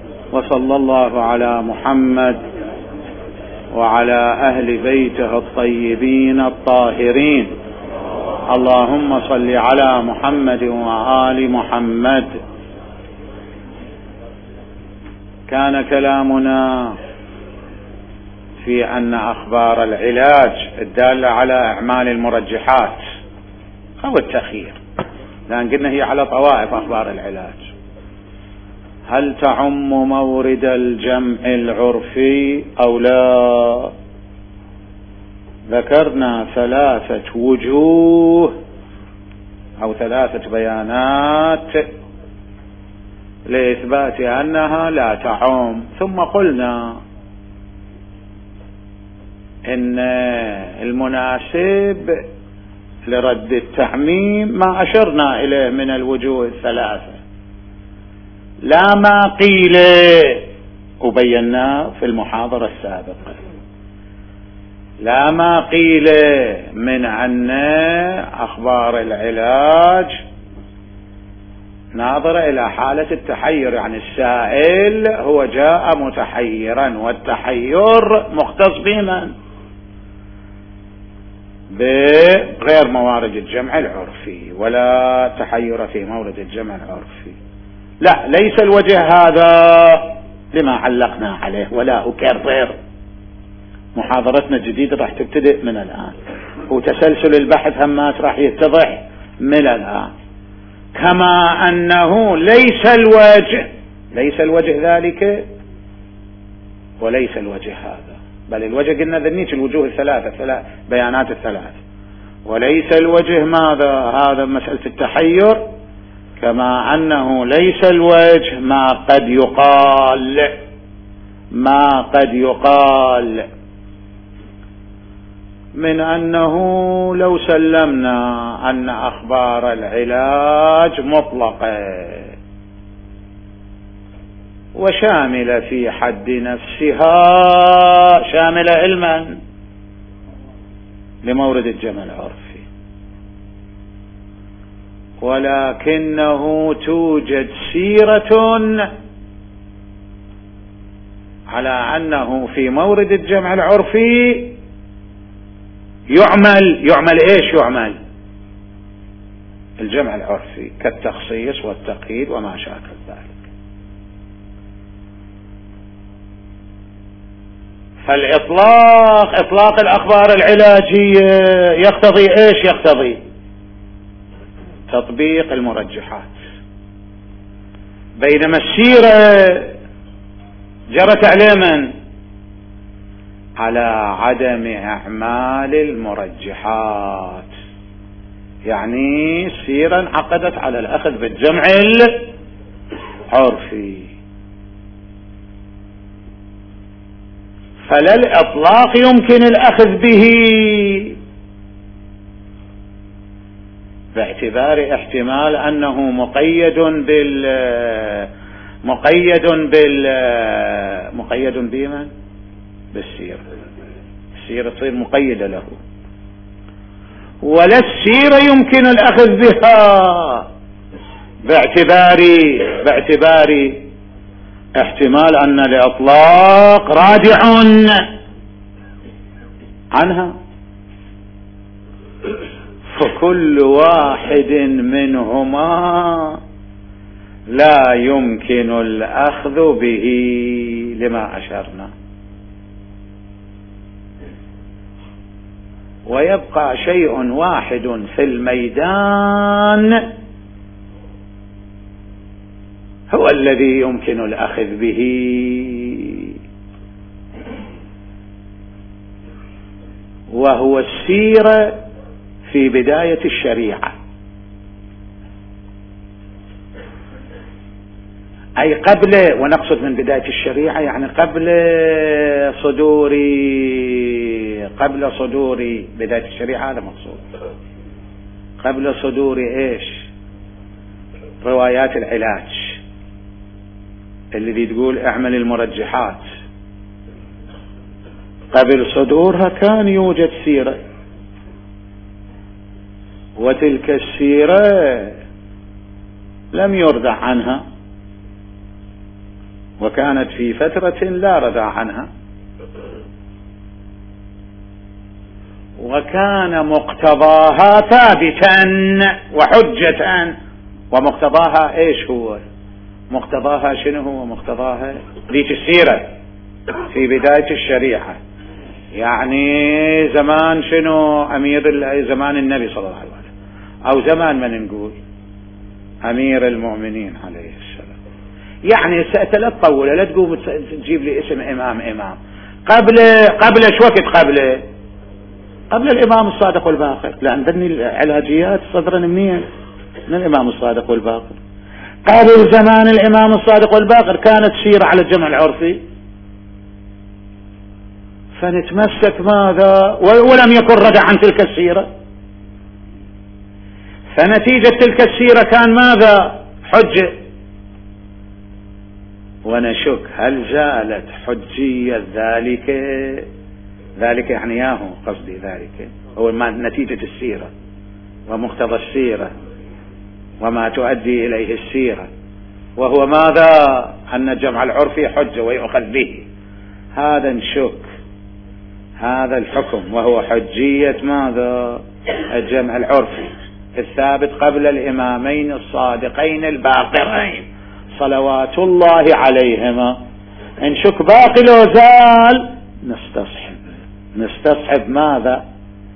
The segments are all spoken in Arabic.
وصلى الله على محمد وعلى أهل بيته الطيبين الطاهرين. اللهم صل على محمد وآل محمد. كان كلامنا في أن أخبار العلاج الدالة على أعمال المرجحات أو التخيير، لأن قلنا هي على طوائف أخبار العلاج، هل تعم مورد الجمع العرفي أو لا؟ ذكرنا 3 وجوه أو 3 بيانات لإثبات أنها لا تعم، ثم قلنا إن المناسب لرد التعميم ما أشرنا إليه من الوجوه 3، لا ما قيل، وبينا في المحاضرة السابقة، لا ما قيل من أن أخبار العلاج ناظرة إلى حالة التحير، يعني السائل هو جاء متحيرا، والتحير مختص بمن؟ بغير موارد الجمع العرفي، ولا تحير في مورد الجمع العرفي. لا، ليس الوجه هذا لما علقنا عليه، ولا أكرر، محاضرتنا الجديدة راح تبتدئ من الآن، وتسلسل البحث همات راح يتضح من الآن. كما أنه ليس الوجه ذلك وليس الوجه هذا، بل الوجه قلنا ذنيك الوجوه الثلاثة، بيانات ال3، وليس الوجه ماذا؟ هذا مسألة التحير. كما أنه ليس الوجه ما قد يقال من أنه لو سلمنا أن أخبار العلاج مطلقة وشاملة في حد نفسها، شاملة علما لمورد الجمع العرفي، ولكنه توجد سيرة على أنه في مورد الجمع العرفي يعمل إيش؟ يعمل الجمع العرفي كالتخصيص والتقييد وما شاكل ذلك. فالإطلاق الأخبار العلاجية يقتضي إيش؟ يقتضي تطبيق المرجحات، بينما السيرة جرت على من؟ على عدم أعمال المرجحات، يعني السيرة انعقدت على الأخذ بالجمع العرفي، فلا الإطلاق يمكن الأخذ به باعتبار احتمال أنه مقيد بمن؟ بالسيرة. السيرة تصير مقيدة له، ولا السيرة يمكن الأخذ بها باعتبار احتمال أن الإطلاق رادع عنها، فكل واحد منهما لا يمكن الأخذ به لما أشرنا. ويبقى شيء واحد في الميدان هو الذي يمكن الأخذ به، وهو السيرة في بداية الشريعة، أي قبل، ونقصد من بداية الشريعة يعني قبل صدور بداية الشريعة، هذا مقصود، قبل صدور إيش؟ روايات العلاج اللي تقول اعمل المرجحات، قبل صدورها كان يوجد سيرة، وتلك السيرة لم يرضع عنها، وكانت في فترة لا ردع عنها، وكان مقتضاها ثابتا وحجة. ومقتضاها ايش هو؟ مقتضاها شنو هو؟ مقتضاها ذيك السيرة في بداية الشريعة، يعني زمان شنو؟ زمان النبي صلى الله عليه وسلم، او زمان من نقول امير المؤمنين عليه السلام. يعني لا تطول، لا تقوم تجيب لي اسم امام. قبل شو وقت؟ قبل الامام الصادق والباقر، لان ذني العلاجيات صدرا منين؟ من الامام الصادق والباقر. قبل زمان الامام الصادق والباقر كانت سيرة على الجمع العرفي، فنتمسك ماذا؟ ولم يكن ردع عن تلك السيرة، فنتيجة تلك السيرة كان ماذا؟ حجة. ونشك هل زالت حجية ذلك يعني ياهو قصدي ذلك هو نتيجة السيرة ومقتضى السيرة وما تؤدي إليه السيرة، وهو ماذا؟ أن الجمع العرفي حجة ويؤخذ به. هذا نشك هذا الحكم، وهو حجية ماذا؟ الجمع العرفي الثابت قبل الإمامين الصادقين الباقرين صلوات الله عليهما. نشك باقي لو زال نستصحب ماذا؟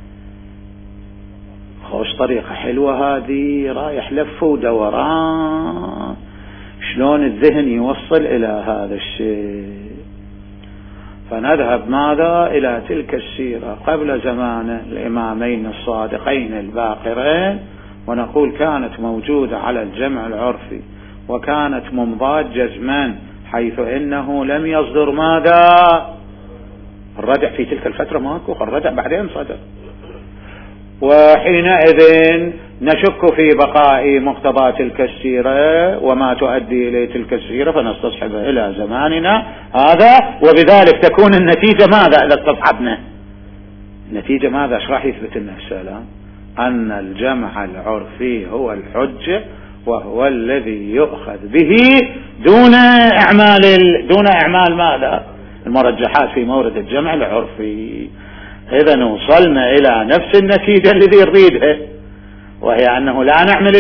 خوش طريقة حلوة هذه، رايح لف ودوران شلون الذهن يوصل إلى هذا الشيء. فنذهب ماذا؟ إلى تلك السيرة قبل زمان الإمامين الصادقين الباقرين، ونقول كانت موجودة على الجمع العرفي، وكانت ممضاة جزما، حيث إنه لم يصدر ماذا؟ الردع في تلك الفترة ماكو، الردع بعدين صدر. وحينئذ نشك في بقاء مقتضى تلك السيرة وما تؤدي إليه تلك السيرة، فنستصحب إلى زماننا هذا، وبذلك تكون النتيجة ماذا؟ إذا استصحبنا النتيجة ماذا؟ ايش راح يثبت لنا السلام؟ أن الجمع العرفي هو الحجة، وهو الذي يؤخذ به دون إعمال ماذا؟ المرجحات في مورد الجمع العرفي. إذا وصلنا إلى نفس النتيجة الذي نريدها، وهي أنه لا نعمل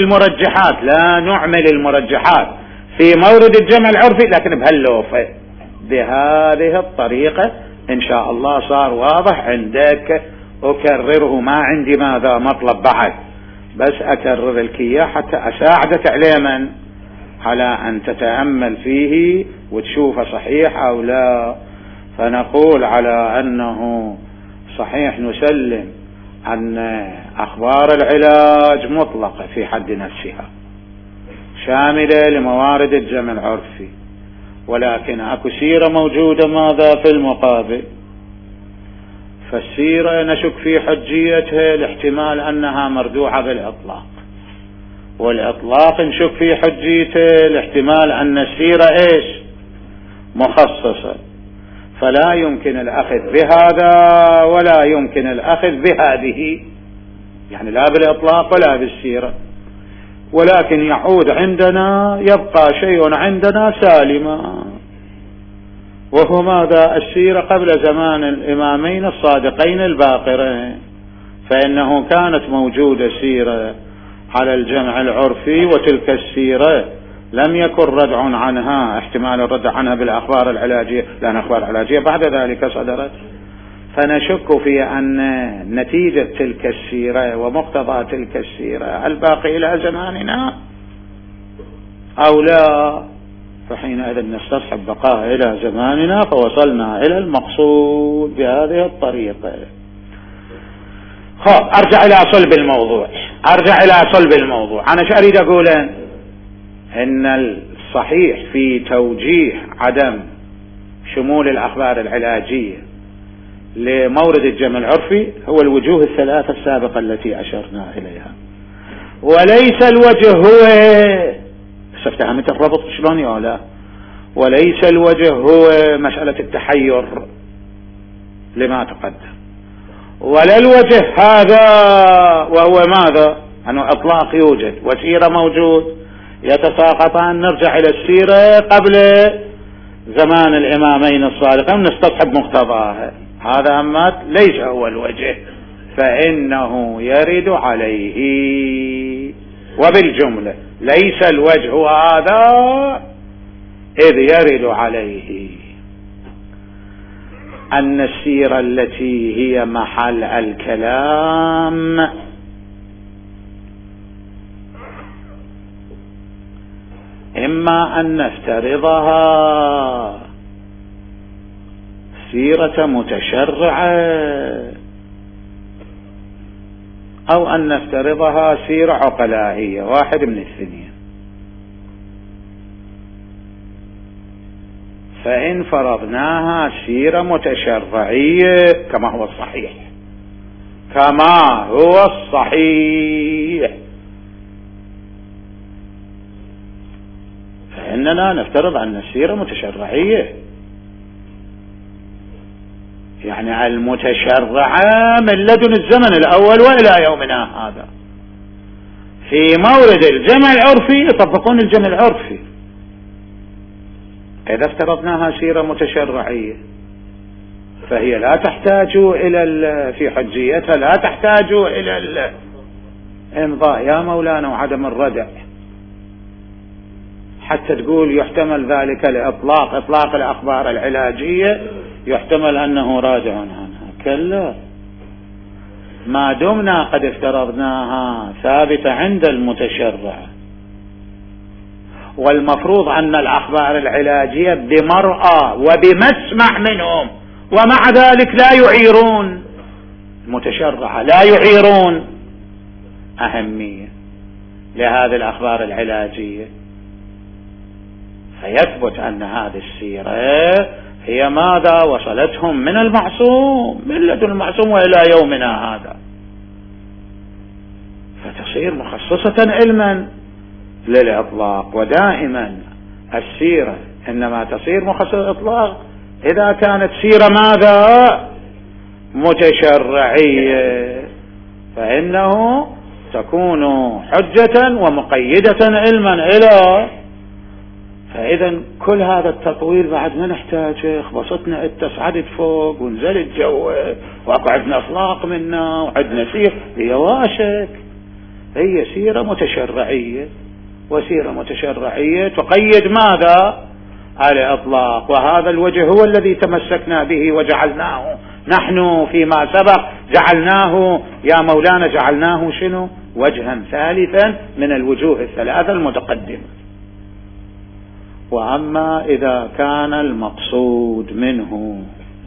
المرجحات في مورد الجمع العرفي، لكن بهاللوفة بهذه الطريقة إن شاء الله صار واضح عندك. أكرره، ما عندي ماذا مطلب بعد، بس أكرر لك إياه حتى أساعدك علما على أن تتأمل فيه وتشوفه صحيح أو لا. فنقول على أنه صحيح نسلم أن أخبار العلاج مطلقة في حد نفسها شاملة لموارد الجمع العرفي، ولكن أكو سيرة موجودة ماذا في المقابل، فالسيرة نشك في حجيتها لاحتمال أنها مردوعة بالإطلاق، والإطلاق نشك في حجيته لاحتمال أن السيرة إيش؟ مخصصة، فلا يمكن الأخذ بهذا ولا يمكن الأخذ بهذه، يعني لا بالإطلاق ولا بالسيرة. ولكن يعود عندنا، يبقى شيء عندنا سالما، وهو ماذا؟ السيرة قبل زمان الإمامين الصادقين الباقرين، فإنه كانت موجودة سيرة على الجمع العرفي، وتلك السيرة لم يكن ردع عنها، احتمال الردع عنها بالأخبار العلاجية، لأن أخبار العلاجية بعد ذلك صدرت. فنشك في أن نتيجة تلك السيرة ومقتضى تلك السيرة الباقي إلى زماننا أو لا، فحينئذ نستصحب بقاء إلى زماننا، فوصلنا إلى المقصود بهذه الطريقة. أرجع إلى صلب الموضوع. أنا شو أريد أقول؟ إن الصحيح في توجيه عدم شمول الأخبار العلاجية لمورد الجمع العرفي هو الوجوه الثلاثة السابقة التي أشرنا إليها، وليس الوجه هو، افتهمت الربط شلون يا لا؟ وليس الوجه هو مسألة التحير لما تقدم، ولا الوجه هذا وهو ماذا؟ أنه إطلاق يوجد وسيرة موجود، يتساقطان. نرجع إلى السيرة قبل زمان الإمامين الصادقين نستصحب مقتضاها، هذا أما ليس هو الوجه، فإنه يرد عليه. وبالجملة ليس الوجه هذا إذ يرد عليه أن السيرة التي هي محل الكلام إما أن نفترضها سيرة متشرعة أو أن نفترضها سيرة عقلائية، واحد من الاثنين. فإن فرضناها سيرة متشرعية كما هو الصحيح، كما هو الصحيح، فإننا نفترض أن السيرة متشرعية، يعني المتشرعة من لدن الزمن الأول وإلى يومنا هذا. في مورد الجمع العرفي يطبقون الجمع العرفي. إذا افترضناها سيرة متشرعية فهي لا تحتاج إلى في حجيتها لا تحتاج إلى الإمضاء يا مولانا وعدم الردع، حتى تقول يحتمل ذلك إطلاق الأخبار العلاجية يحتمل أنه راجع عنها. كلا، ما دمنا قد افترضناها ثابتة عند المتشرع، والمفروض أن الأخبار العلاجية بمرأة وبمسمع منهم، ومع ذلك لا يعيرون المتشرع، لا يعيرون أهمية لهذه الأخبار العلاجية، فيثبت أن هذه السيرة هي ماذا وصلتهم من المعصوم، من لدن المعصوم وإلى يومنا هذا، فتصير مخصصة علما للإطلاق. ودائما السيرة إنما تصير مخصصة إطلاق إذا كانت سيرة ماذا متشرعية، فإنه تكون حجة ومقيدة علما إلى. فإذا كل هذا التطويل بعد ما نحتاجه، خبصتنا انت صعدت فوق ونزلت جو وقعدنا اطلاق منا وعدنا سير، هي واشك هي سيرة متشرعية، وسيرة متشرعية تقيد ماذا على اطلاق. وهذا الوجه هو الذي تمسكنا به وجعلناه نحن فيما سبق، جعلناه يا مولانا جعلناه شنو وجها ثالثا من الوجوه الثلاثة المتقدمة. وأما إذا كان المقصود منه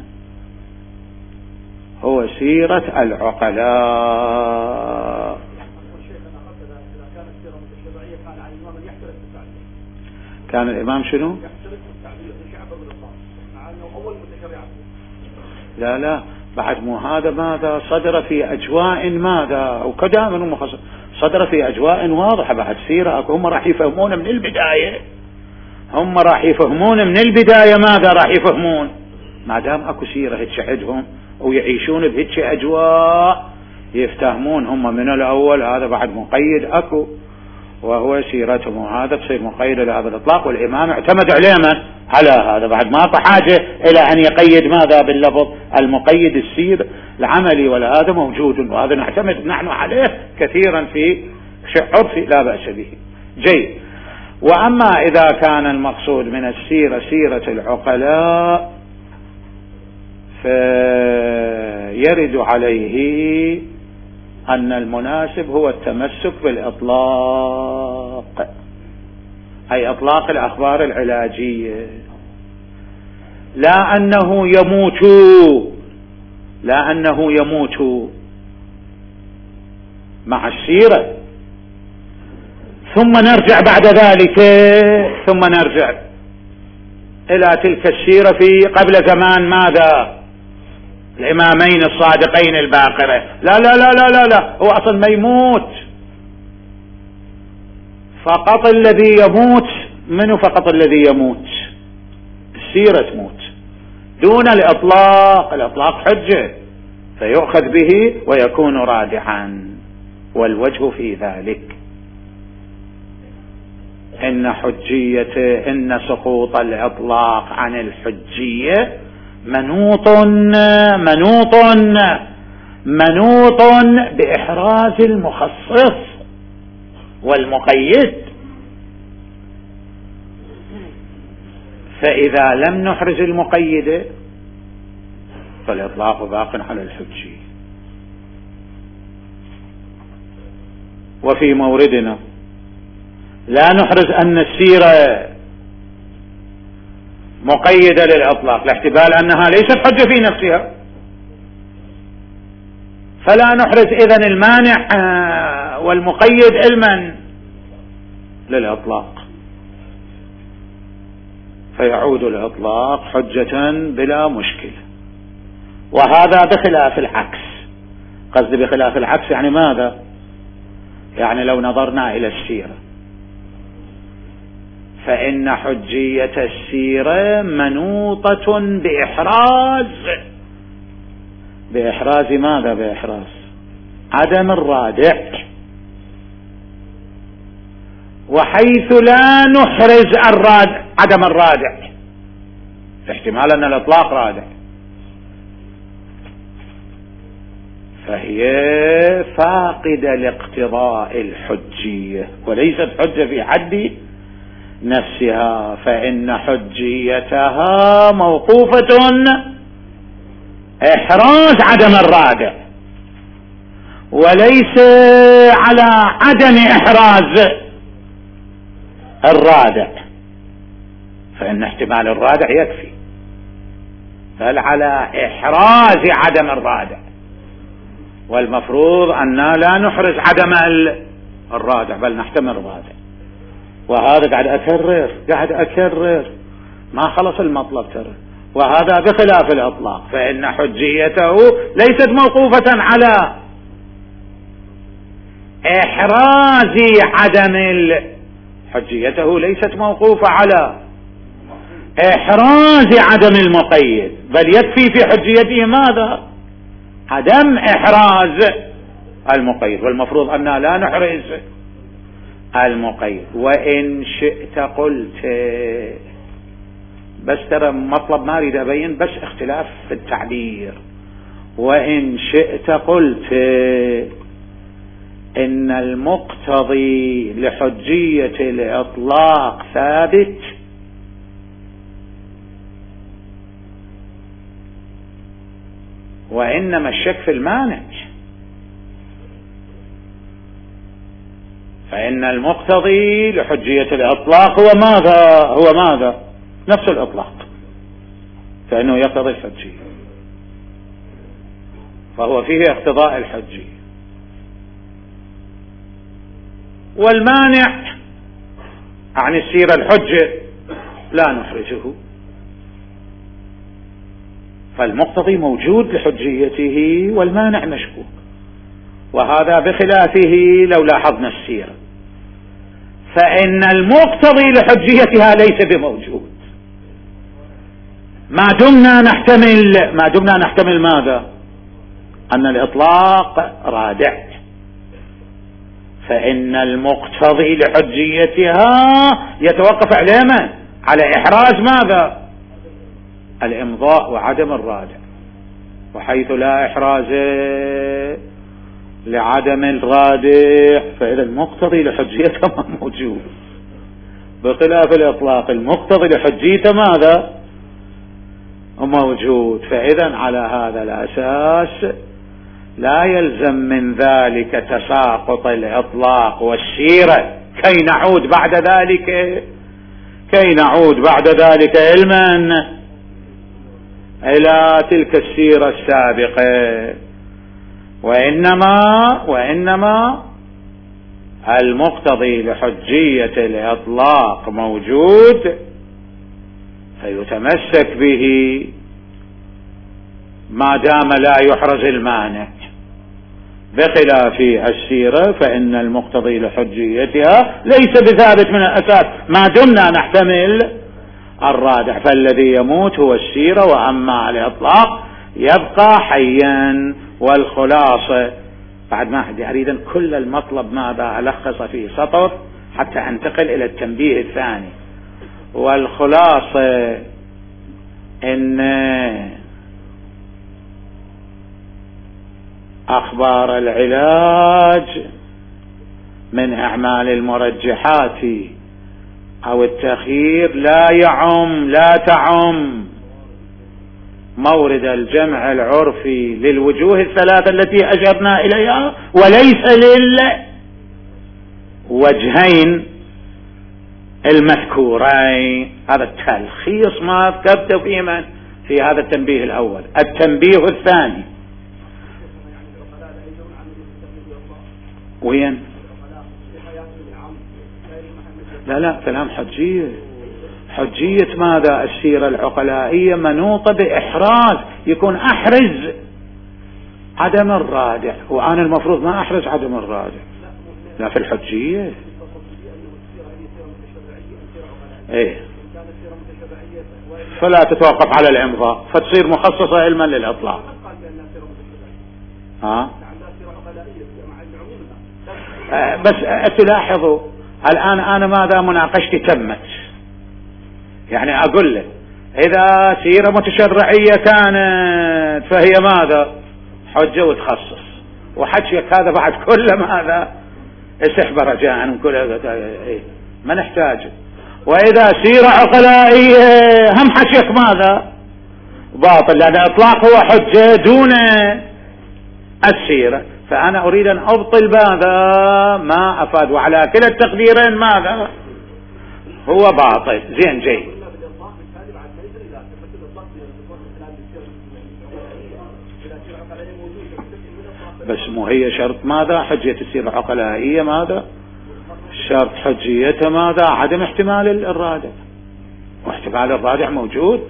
هو سيرة العقلاء، كان الإمام شنو؟ لا بعد مو هذا ماذا صدر في أجواء ماذا أو كدام صدر في أجواء واضحة. بعد سيرة هم راح يفهمون من البداية، هم راح يفهمون من البداية ماذا راح يفهمون، ما دام اكو سيرة هيك عندهم ويعيشون بهيك اجواء يفتهمون هم من الاول. هذا بعد مقيد اكو وهو سيرتهم، وهذا تصير مقيد لهذا الاطلاق. والامام اعتمد عليما على هذا، بعد ما حاجة الى ان يقيد ماذا باللفظ المقيد السير العملي، ولا هذا موجود وهذا نعتمد نحن عليه كثيرا في عرفي لا بأس به. جيد. وأما إذا كان المقصود من السيرة سيرة العقلاء فيرد عليه أن المناسب هو التمسك بالإطلاق، أي إطلاق الأخبار العلاجية، لا أنه يموت مع السيرة ثم نرجع بعد ذلك إلى تلك السيرة في قبل زمان ماذا الإمامين الصادقين الباقرة. لا لا لا لا لا لا، هو أصلا ما يموت، فقط الذي يموت منه، فقط الذي يموت السيرة تموت دون الإطلاق. الإطلاق حجة فيؤخذ به ويكون رادعا، والوجه في ذلك إن حجية إن سقوط الإطلاق عن الحجية منوط بإحراز المخصص والمقيد، فإذا لم نحرز المقيد فالإطلاق باق على الحجية. وفي موردنا لا نحرز أن السيرة مقيدة للإطلاق لاحتمال أنها ليست حجة في نفسها، فلا نحرز إذن المانع والمقيد علما للإطلاق، فيعود الإطلاق حجة بلا مشكلة. وهذا بخلاف العكس. قصدي بخلاف العكس يعني ماذا؟ يعني لو نظرنا إلى السيرة فإن حجية السيرة منوطة بإحراز ماذا؟ بإحراز عدم الرادع، وحيث لا نحرز عدم الرادع احتمال أن الإطلاق رادع، فهي فاقدة لاقتضاء الحجية وليست حجة في حد نفسها، فإن حجيتها موقوفة إحراز عدم الرادع وليس على عدم إحراز الرادع، فإن احتمال الرادع يكفي، بل على إحراز عدم الرادع، والمفروض أن لا نحرز عدم الرادع بل نحتمل الرادع. وهذا قاعد أكرر ما خلص المطلب ترى. وهذا بخلاف الإطلاق، فإن حجيته ليست موقوفة على إحراز حجيته ليست موقوفة على إحراز عدم المقيد، بل يكفي في حجيته ماذا؟ عدم إحراز المقيد، والمفروض أن لا نحرز المقيد. وإن شئت قلت، بس ترى مطلب ما أريد أبين، بس اختلاف في التعبير. وإن شئت قلت إن المقتضي لحجية الإطلاق ثابت، وإنما الشك في المانع، فإن المقتضي لحجية الإطلاق هو ماذا؟ نفس الإطلاق، فإنه يقتضي الحجية، فهو فيه اقتضاء الحجية. والمانع عن السيرة الحجة لا نحرجه، فالمقتضي موجود لحجيته والمانع مشكوك، وهذا بخلافه لو لاحظنا السيرة، فإن المقتضي لحجيتها ليس بموجود ما دمنا نحتمل ماذا؟ أن الإطلاق رادع، فإن المقتضي لحجيتها يتوقف على إحراز ماذا؟ الإمضاء وعدم الرادع، وحيث لا إحراز لعدم الرادع فإذا المقتضي لحجيته ما موجود، بخلاف الإطلاق المقتضي لحجيته ماذا؟ موجود. فإذا على هذا الأساس لا يلزم من ذلك تساقط الإطلاق والسيرة كي نعود بعد ذلك علما إلى تلك السيرة السابقة، وإنما المقتضي لحجية الإطلاق موجود فيتمسك به ما دام لا يحرز المانع، بخلاف السيرة فإن المقتضي لحجيتها ليس بثابت من الأساس ما دمنا نحتمل الرادع، فالذي يموت هو السيرة، وأما على الإطلاق يبقى حيا. والخلاصة بعد ما أريد كل المطلب ماذا ألخص في سطر حتى أنتقل إلى التنبيه الثاني. والخلاصة إن أخبار العلاج من أعمال المرجحات أو التخيير لا تعم مورد الجمع العرفي للوجوه الثلاثة التي أشرنا إليها، وليس للوجهين المذكورين. هذا التلخيص ما ذكرته في هذا التنبيه الأول. التنبيه الثاني وين؟ لا كلام حجية ماذا؟ السيرة العقلائية منوطة بإحراز، يكون أحرز عدم الرادع، وأنا المفروض ما أحرز عدم الرادع. لا في الحجية إيه، فلا تتوقف على الإمضاء فتصير مخصصة علما للإطلاق. بس تلاحظوا الآن أنا ماذا مناقشتي تمت، يعني أقول لك إذا سيرة متشرعية كانت فهي ماذا؟ حجة وتخصص، وحجك هذا بعد كل ماذا؟ اسحب رجاء من كل ما نحتاجه. وإذا سيرة عقلائية هم حجك ماذا؟ باطل، لأن إطلاق هو حجة دون السيرة. فأنا أريد أن أبطل ماذا؟ ما أفاد، وعلى كلا التقديرين ماذا؟ هو باطل. زين جيد. بس مو هي شرط ماذا؟ حجية السيرة العقلائية ماذا؟ شرط حجيتها ماذا؟ عدم احتمال الرادع، واحتمال الرادع موجود.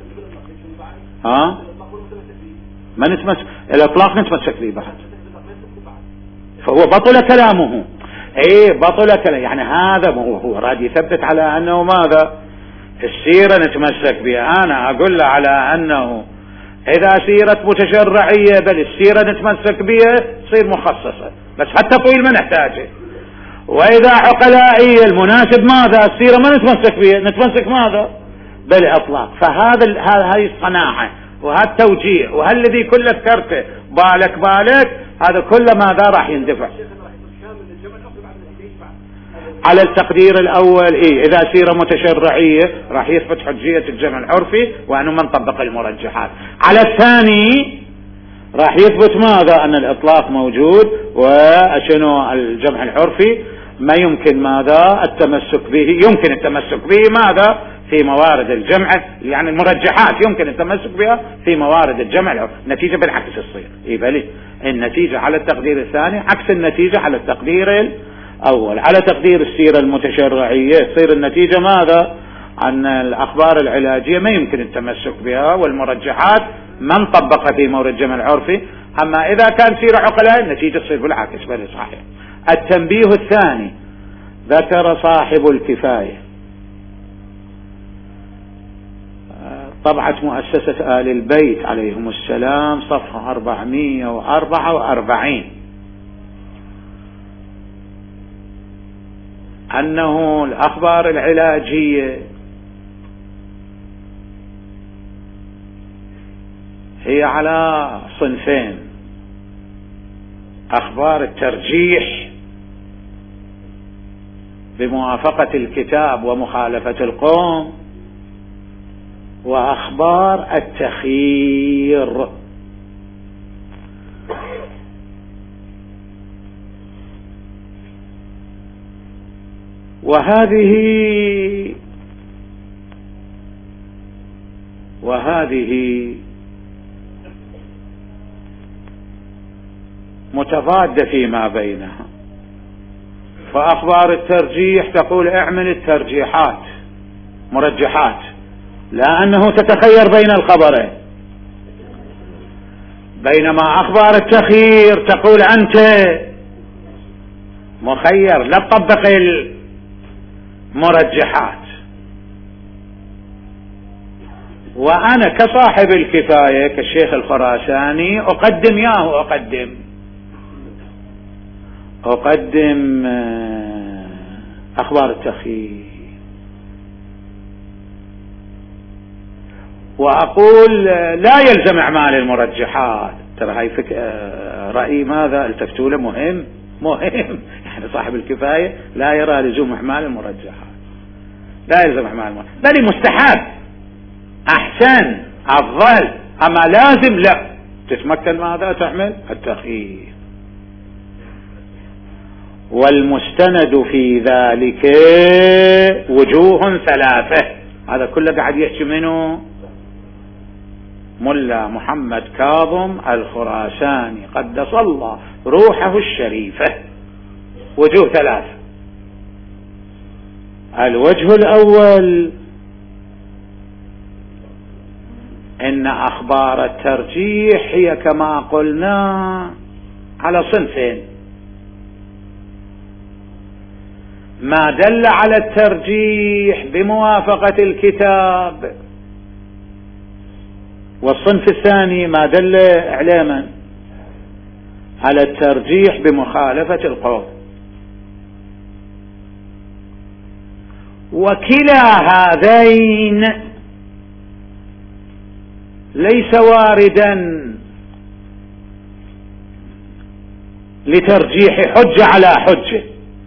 ما نتمسك الإطلاق، نتمسك به بعد، فهو بطل كلامه. بطل كلام، يعني هذا هو راد يثبت على أنه ماذا؟ السيرة نتمسك بها. أنا أقول له على أنه إذا سيرة متشرعية بل السيرة نتمسك بها تصير مخصصة، بس حتى طويل ما نحتاجه. وإذا عقلائية المناسب ماذا؟ السيرة ما نتمسك بها، نتمسك ماذا؟ بالإطلاق. هذه الصناعة وهذا التوجيه وهالذي كله ذكرته بالك هذا كله ماذا راح يندفع على التقدير الأول. إذا سيرة متشرعية راح يثبت حجية الجمع العرفي وأنه من طبق المرجحات. على الثاني راح يثبت ماذا؟ أن الإطلاق موجود، وأشنو الجمع العرفي ما يمكن ماذا؟ التمسك به. يمكن التمسك به ماذا؟ في موارد الجمع، يعني المرجحات يمكن التمسك بها في موارد الجمع العرفي. نتيجة بالعكس تصير بلي النتيجة على التقدير الثاني عكس النتيجة على التقدير الأول. على تقدير السيرة المتشرعية تصير النتيجة ماذا؟ أن الأخبار العلاجية ما يمكن التمسك بها، والمرجحات من طبق في مورد الجمع العرفي. أما إذا كان سيرة عقلائية النتيجة تصير بالعكس بل صحيح. التنبيه الثاني ذكر صاحب الكفاية طبعة مؤسسة آل البيت عليهم السلام صفحة 444 أنه الأخبار العلاجية هي على صنفين: أخبار الترجيح بموافقة الكتاب ومخالفة القوم، وأخبار التخيير. وهذه متضادة فيما بينها. فأخبار الترجيح تقول اعمل الترجيحات مرجحات، لا أنه تتخير بين الخبرين، بينما أخبار التخيير تقول أنت مخير لا تطبق المرجحات. وأنا كصاحب الكفاية كالشيخ الخراساني أقدم أخبار التخيير. وأقول لا يلزم إعمال المرجحات. ترى هاي رأي ماذا التفتوا له مهم يعني صاحب الكفاية لا يرى لزوم إعمال المرجحات، لا يلزم إعمال المرجحات، بل مستحب، أحسن، أفضل، أما لازم لا. تتمكن ماذا تعمل التخيير. والمستند في ذلك وجوه ثلاثة. هذا كله قاعد يحكي منه ملا محمد كاظم الخراساني قدس الله روحه الشريفة. وجوه ثلاثة. الوجه الأول إن أخبار الترجيح هي كما قلنا على صنفين: ما دل على الترجيح بموافقة الكتاب، والصنف الثاني ما دل إعلاما على الترجيح بمخالفة القول. وكلا هذين ليس واردا لترجيح حجة على حجة،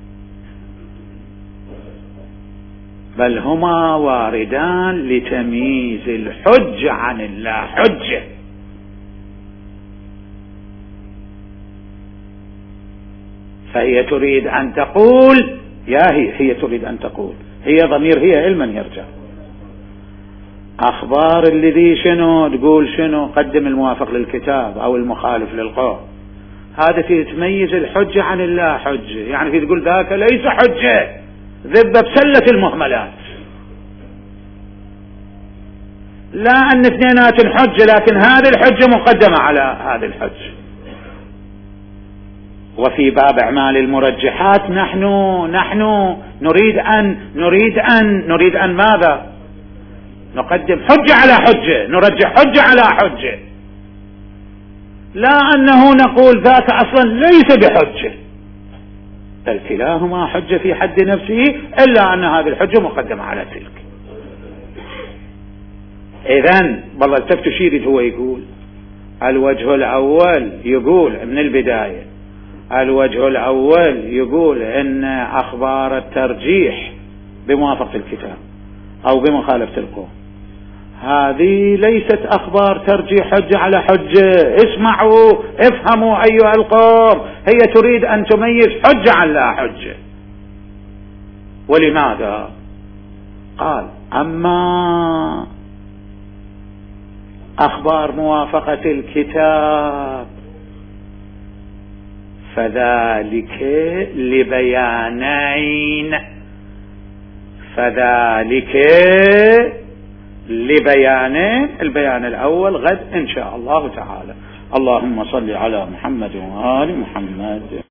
بل هما واردان لتمييز الحجة عن اللا حجة. فهي تريد أن تقول هي تريد أن تقول، هي ضمير هي علما يرجع. أخبار الذي شنو تقول شنو قدم الموافق للكتاب أو المخالف للقول، هذا فيه تميز الحجة عن اللا حجة، يعني فيه تقول ذاك ليس حجة، ذب بسلة المهملات، لا أن اثنينات حجة، لكن هذه الحجة مقدمة على هذه الحجة. وفي باب أعمال المرجحات نحن نريد أن ماذا؟ نقدم حجة على حجة، نرجح حجة على حجة، لا أنه نقول ذاك أصلا ليس بحجة، بل كلاهما حجة في حد نفسه، إلا أن هذه الحجة مقدمة على تلك. إذن والله التفتشيري هو يقول الوجه الأول، يقول من البداية الوجه الأول يقول إن أخبار الترجيح بموافقة الكتاب أو بمخالفة القول هذه ليست أخبار ترجيح حجة على حجة. اسمعوا افهموا أيها القوم، هي تريد أن تميز حجة عن لا حجة. ولماذا؟ قال أما أخبار موافقة الكتاب فذلك لبيانين، البيان الأول غد إن شاء الله تعالى. اللهم صل على محمد وآل محمد.